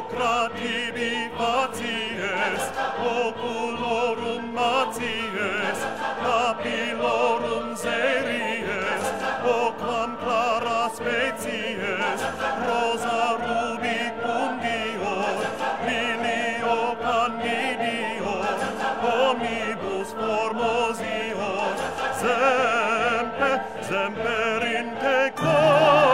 Socrati vivacies, oculorum matias, papilorum series, quam clara species, rosa rubicum dior, lilio candidior, omnibus formosior, semper in te